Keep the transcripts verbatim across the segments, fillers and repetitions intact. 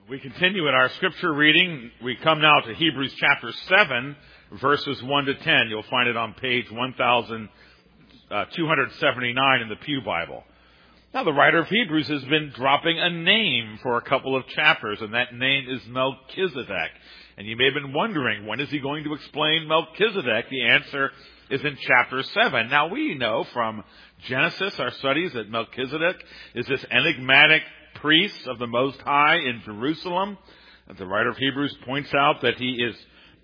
We continue in our scripture reading. We come now to Hebrews chapter seven, verses one to ten. You'll find it on page one thousand two hundred seventy-nine in the Pew Bible. Now, the writer of Hebrews has been dropping a name for a couple of chapters, and that name is Melchizedek. And you may have been wondering, when is he going to explain Melchizedek? The answer is in chapter seven. Now, we know from Genesis, our studies, that Melchizedek is this enigmatic priest of the Most High in Jerusalem. The writer of Hebrews points out that he is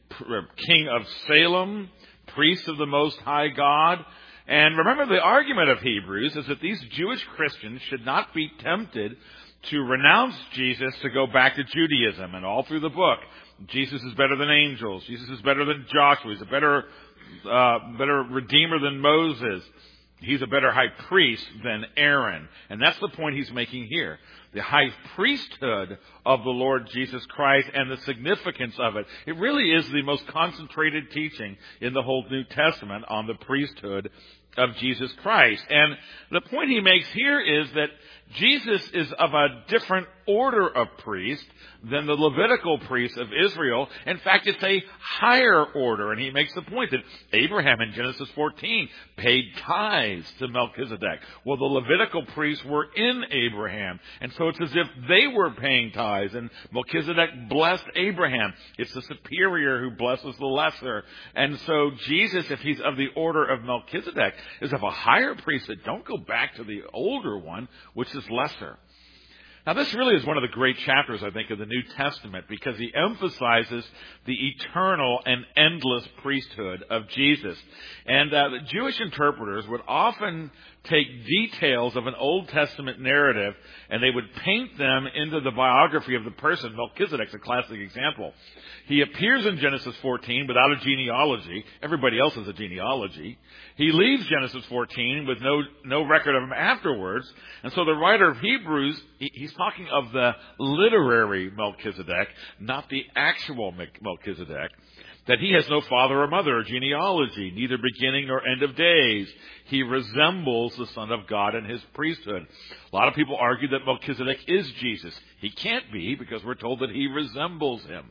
king of Salem, priest of the Most High God. And remember, the argument of Hebrews is that these Jewish Christians should not be tempted to renounce Jesus to go back to Judaism. And all through the book, Jesus is better than angels. Jesus is better than Joshua. He's a better, uh, better redeemer than Moses. He's a better high priest than Aaron. And that's the point he's making here. The high priesthood of the Lord Jesus Christ and the significance of it. It really is the most concentrated teaching in the whole New Testament on the priesthood of Jesus Christ. And the point he makes here is that Jesus is of a different order of priest than the Levitical priests of Israel. In fact, it's a higher order. And he makes the point that Abraham in Genesis fourteen paid tithes to Melchizedek. Well, the Levitical priests were in Abraham. And so it's as if they were paying tithes. And Melchizedek blessed Abraham. It's the superior who blesses the lesser. And so Jesus, if he's of the order of Melchizedek, is of a higher priesthood. Don't go back to the older one, which is lesser. Now, this really is one of the great chapters, I think, of the New Testament, because he emphasizes the eternal and endless priesthood of Jesus. And uh, the Jewish interpreters would often take details of an Old Testament narrative and they would paint them into the biography of the person. Melchizedek's a classic example. He appears in Genesis fourteen without a genealogy. Everybody else has a genealogy. He leaves Genesis fourteen with no no record of him afterwards. And so the writer of Hebrews, he, he's talking of the literary Melchizedek, not the actual Melchizedek. That he has no father or mother or genealogy, neither beginning nor end of days. He resembles the Son of God in his priesthood. A lot of people argue that Melchizedek is Jesus. He can't be, because we're told that he resembles him.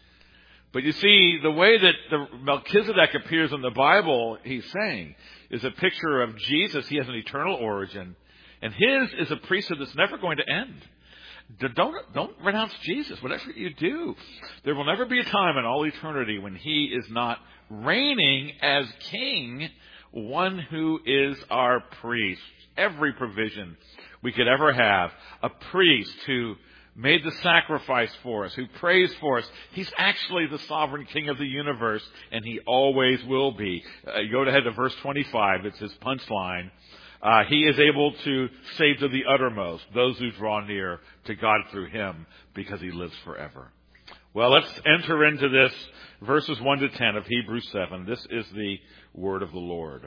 But you see, the way that the Melchizedek appears in the Bible, he's saying, is a picture of Jesus. He has an eternal origin. And his is a priesthood that's never going to end. Don't, don't renounce Jesus, whatever you do. There will never be a time in all eternity when he is not reigning as king, one who is our priest. Every provision we could ever have, a priest who made the sacrifice for us, who prays for us. He's actually the sovereign king of the universe, and he always will be. Uh, you go ahead to verse twenty-five. It's his punchline. Uh, he is able to save to the uttermost those who draw near to God through him, because he lives forever. Well, let's enter into this, verses one to ten of Hebrews seven. This is the word of the Lord.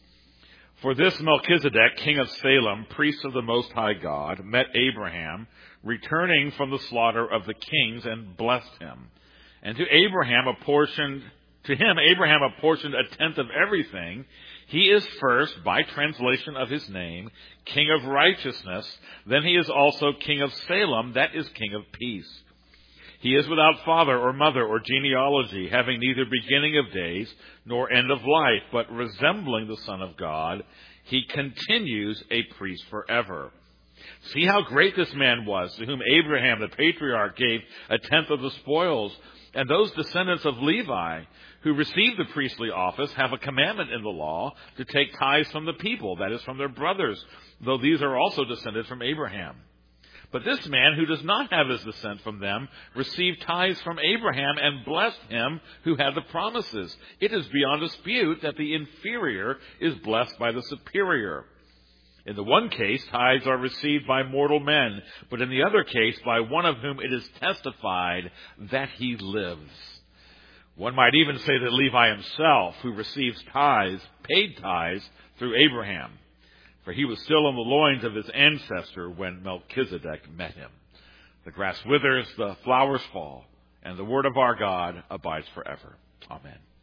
For this Melchizedek, king of Salem, priest of the Most High God, met Abraham, returning from the slaughter of the kings, and blessed him. And to Abraham apportioned, to him Abraham apportioned a tenth of everything. He is first, by translation of his name, King of Righteousness. Then he is also King of Salem, that is King of Peace. He is without father or mother or genealogy, having neither beginning of days nor end of life, but resembling the Son of God, he continues a priest forever. See how great this man was, to whom Abraham the patriarch gave a tenth of the spoils. And those descendants of Levi who received the priestly office have a commandment in the law to take tithes from the people, that is, from their brothers, though these are also descended from Abraham. But this man, who does not have his descent from them, received tithes from Abraham and blessed him who had the promises. It is beyond dispute that the inferior is blessed by the superior. In the one case, tithes are received by mortal men, but in the other case, by one of whom it is testified that he lives. One might even say that Levi himself, who receives tithes, paid tithes through Abraham, for he was still in the loins of his ancestor when Melchizedek met him. The grass withers, the flowers fall, and the word of our God abides forever. Amen.